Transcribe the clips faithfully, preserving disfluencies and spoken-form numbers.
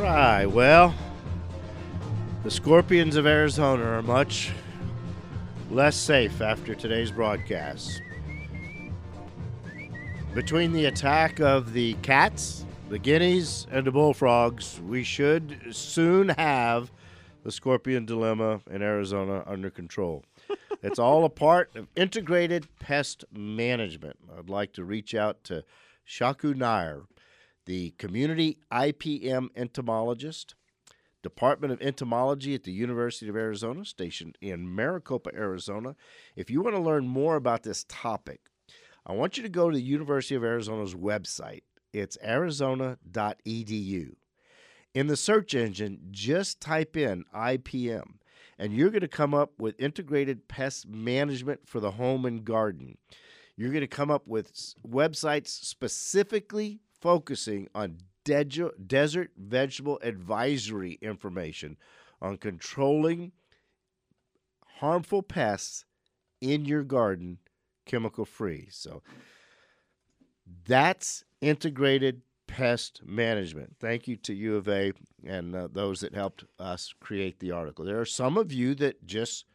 right, well, the Scorpions of Arizona are much less safe after today's broadcast. Between the attack of the cats, the guineas, and the bullfrogs, we should soon have the Scorpion dilemma in Arizona under control. It's all a part of integrated pest management. I'd like to reach out to Shaku Nair, the community I P M entomologist, Department of Entomology at the University of Arizona, stationed in Maricopa, Arizona. If you want to learn more about this topic, I want you to go to the University of Arizona's website. It's arizona dot e d u. In the search engine, just type in I P M, and you're going to come up with integrated pest management for the home and garden. You're going to come up with websites specifically focusing on de- desert vegetable advisory information on controlling harmful pests in your garden chemical-free. So that's integrated pest management. Thank you to U of A and uh, those that helped us create the article. There are some of you that just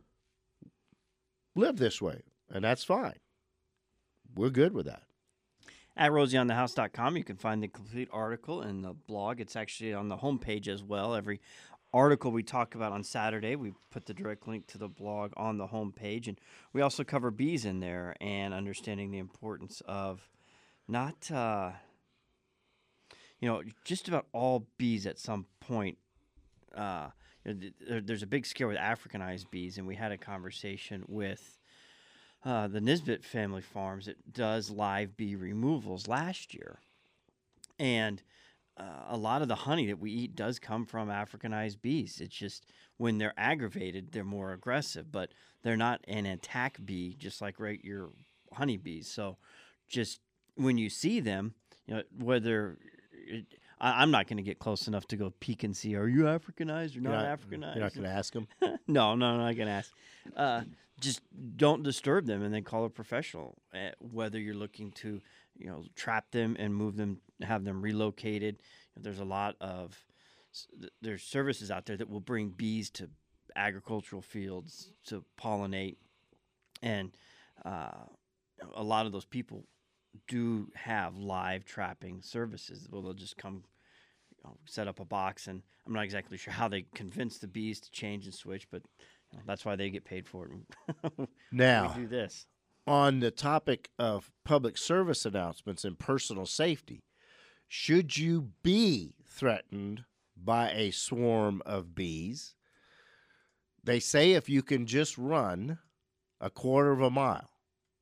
live this way, and that's fine. We're good with that. At rosie on the house dot com, you can find the complete article and the blog. It's actually on the homepage as well. Every article we talk about on Saturday, we put the direct link to the blog on the homepage. And we also cover bees in there and understanding the importance of not, uh, you know, just about all bees at some point. Uh, there, there's a big scare with Africanized bees, and we had a conversation with Uh, the Nisbet Family Farms. It does live bee removals last year. And uh, a lot of the honey that we eat does come from Africanized bees. It's just when they're aggravated, they're more aggressive, but they're not an attack bee, just like right, your honeybees. So just when you see them, you know, whether it, I, I'm not going to get close enough to go peek and see, are you Africanized or not, not Africanized? You're not going to ask them? no, no, I'm not going to ask. Uh, just don't disturb them, and then call a professional. Uh, whether you're looking to, you know, trap them and move them, have them relocated. There's a lot of there's services out there that will bring bees to agricultural fields to pollinate, and uh, a lot of those people do have live trapping services. Well, they'll just come, you know, set up a box, and I'm not exactly sure how they convince the bees to change and switch, but that's why they get paid for it. Now, we do this. On the topic of public service announcements and personal safety, should you be threatened by a swarm of bees, they say if you can just run a quarter of a mile,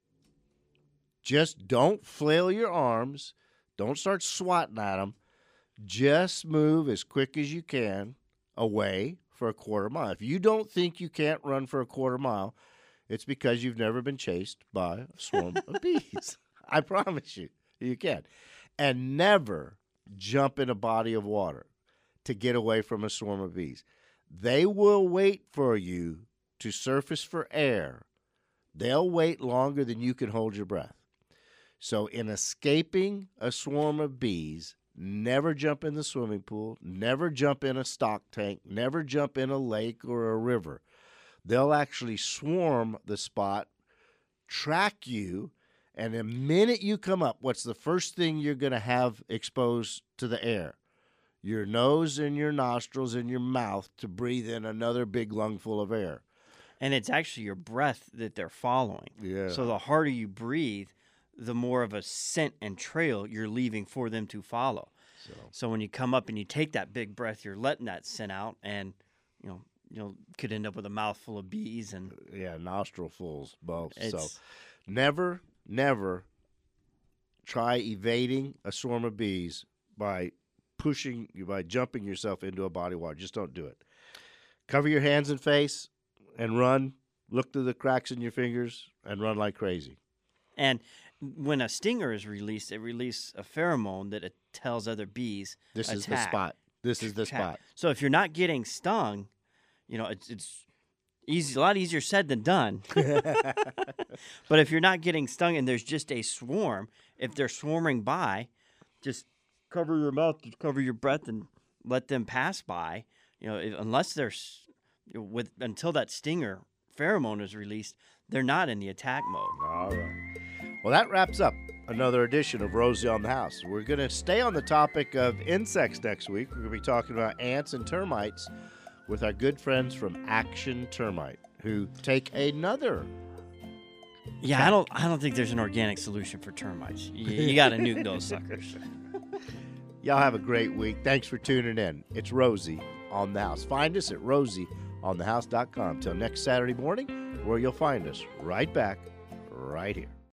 just don't flail your arms, don't start swatting at them, just move as quick as you can away for a quarter mile. If you don't think you can't run for a quarter mile, it's because you've never been chased by a swarm of bees. I promise you, you can. And never jump in a body of water to get away from a swarm of bees. They will wait for you to surface for air. They'll wait longer than you can hold your breath. So in escaping a swarm of bees, never jump in the swimming pool, never jump in a stock tank, never jump in a lake or a river. They'll actually swarm the spot, track you, and the minute you come up, what's the first thing you're going to have exposed to the air? Your nose and your nostrils and your mouth to breathe in another big lungful of air. And it's actually your breath that they're following. Yeah. So the harder you breathe, the more of a scent and trail you're leaving for them to follow. So, so when you come up and you take that big breath, you're letting that scent out, and you know you know could end up with a mouthful of bees and yeah, nostrilfuls both. So never, never try evading a swarm of bees by pushing by jumping yourself into a body of water. Just don't do it. Cover your hands and face and run. Look through the cracks in your fingers and run like crazy. And when a stinger is released, it releases a pheromone that it tells other bees. This attack, is the spot. This is the attack. spot. So if you're not getting stung, you know it's it's easy, a lot easier said than done. But if you're not getting stung and there's just a swarm, if they're swarming by, just cover your mouth, cover your breath, and let them pass by. You know, if, unless they're s- with until that stinger pheromone is released, they're not in the attack mode. All right. Well, that wraps up another edition of Rosie on the House. We're going to stay on the topic of insects next week. We're going to be talking about ants and termites with our good friends from Action Termite, who take another. Yeah, I don't. I don't think there's an organic solution for termites. You, you got to nuke those suckers. Y'all have a great week. Thanks for tuning in. It's Rosie on the House. Find us at rosie on the house dot com. Till next Saturday morning, where you'll find us right back, right here.